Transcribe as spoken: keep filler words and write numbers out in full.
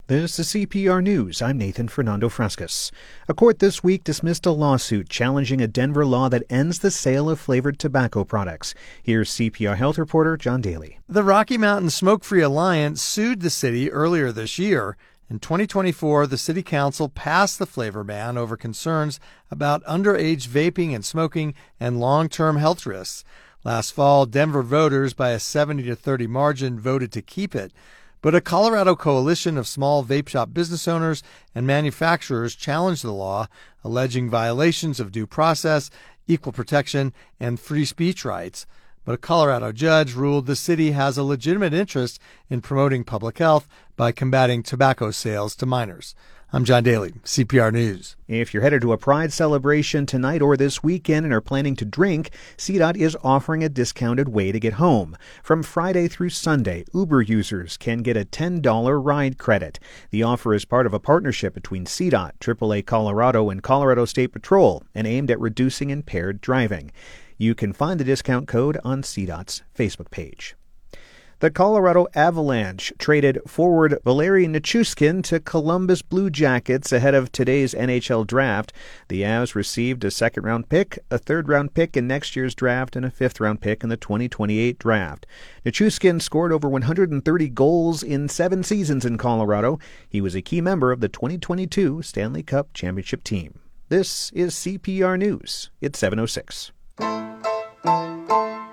This is C P R News. I'm Nathan Fernando Frescas. A court this week dismissed a lawsuit challenging a Denver law that ends the sale of flavored tobacco products. Here's C P R Health reporter John Daly. The Rocky Mountain Smoke-Free Alliance sued the city earlier this year. In twenty twenty-four, the city council passed the flavor ban over concerns about underage vaping and smoking and long-term health risks. Last fall, Denver voters, by a seventy to thirty margin, voted to keep it. But a Colorado coalition of small vape shop business owners and manufacturers challenged the law, alleging violations of due process, equal protection, and free speech rights. But a Colorado judge ruled the city has a legitimate interest in promoting public health by combating tobacco sales to minors. I'm John Daly, C P R News. If you're headed to a Pride celebration tonight or this weekend and are planning to drink, C DOT is offering a discounted way to get home. From Friday through Sunday, Uber users can get a ten dollars ride credit. The offer is part of a partnership between C DOT, triple A Colorado, and Colorado State Patrol, and aimed at reducing impaired driving. You can find the discount code on C DOT's Facebook page. The Colorado Avalanche traded forward Valeri Nichushkin to Columbus Blue Jackets ahead of today's N H L draft. The Avs received a second-round pick, a third-round pick in next year's draft, and a fifth-round pick in the twenty twenty-eight draft. Nichushkin scored over one hundred thirty goals in seven seasons in Colorado. He was a key member of the twenty twenty-two Stanley Cup championship team. This is C P R News. It's seven oh six.